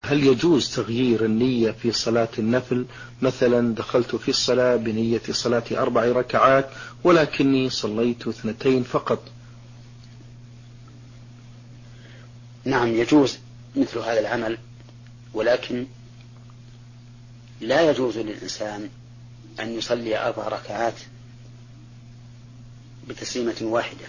هل يجوز تغيير النية في صلاة النفل؟ مثلا دخلت في الصلاة بنية صلاة 4 ركعات ولكني صليت 2 فقط. نعم يجوز مثل هذا العمل، ولكن لا يجوز للإنسان أن يصلي 4 ركعات بتسليمة واحدة،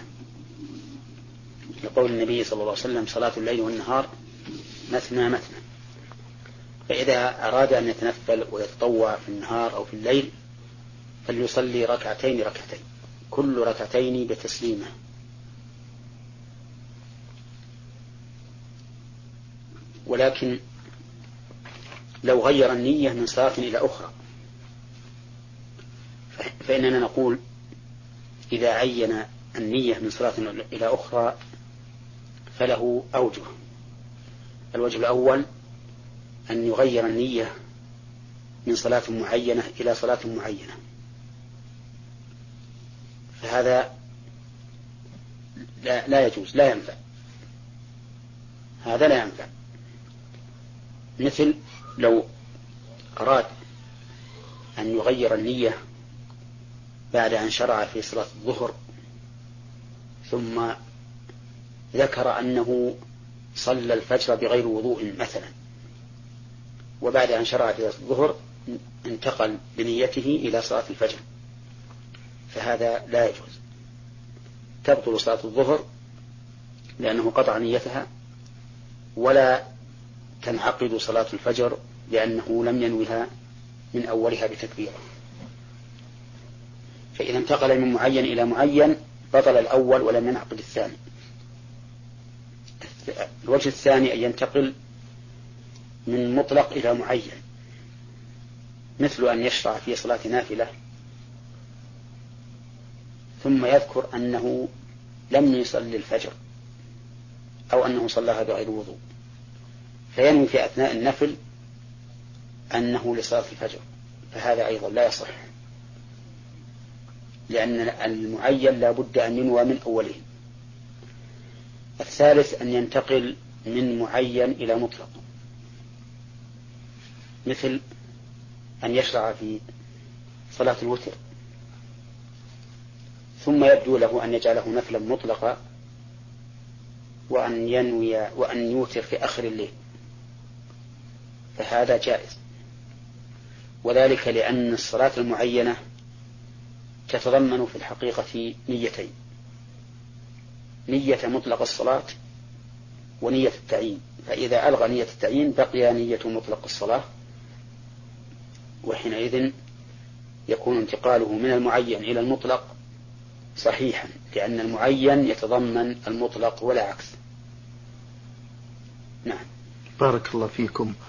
لقول النبي صلى الله عليه وسلم: صلاة الليل والنهار مثنى مثنى. فإذا أراد أن يتنفل ويتطوع في النهار أو في الليل فليصلي 2 ركعتين، كل 2 ركعتين بتسليمة. ولكن لو غير النية من صلاة إلى أخرى فإننا نقول إذا عين النية من صلاة إلى أخرى فله أوجه. الوجه الأول أن يغير النية من صلاة معينة إلى صلاة معينة، فهذا لا يجوز، لا ينفع، هذا لا ينفع. مثل لو أراد أن يغير النية بعد أن شرع في صلاة الظهر ثم ذكر أنه صلى الفجر بغير وضوء مثلا، وبعد أن شرع في صلاة الظهر انتقل بنيته إلى صلاة الفجر، فهذا لا يجوز، تبطل صلاة الظهر لأنه قطع نيتها، ولا تنعقد صلاة الفجر لأنه لم ينوها من أولها بتكبيره. فإذا انتقل من معين إلى معين بطل الأول ولم ينعقد الثاني. الوجه الثاني أن ينتقل من مطلق إلى معين، مثل أن يشرع في صلاة نافلة ثم يذكر أنه لم يصلي الفجر أو أنه صلاها بغير وضوء، فينوي في أثناء النفل أنه لصلاة الفجر، فهذا أيضا لا يصح، لأن المعين لا بد أن ينوى من أوله. الثالث أن ينتقل من معين إلى مطلق، مثل أن يشرع في صلاة الوتر ثم يبدو له أن يجعله نفلا مطلقا وأن ينوي وأن يوتر في آخر الليل، فهذا جائز، وذلك لأن الصلاة المعينة تتضمن في الحقيقة نيتين: نية مطلق الصلاة ونية التعيين، فإذا ألغى نية التعيين بقي نية مطلق الصلاة، وحينئذ يكون انتقاله من المعين إلى المطلق صحيحا، لأن المعين يتضمن المطلق ولا عكس. نعم. بارك الله فيكم.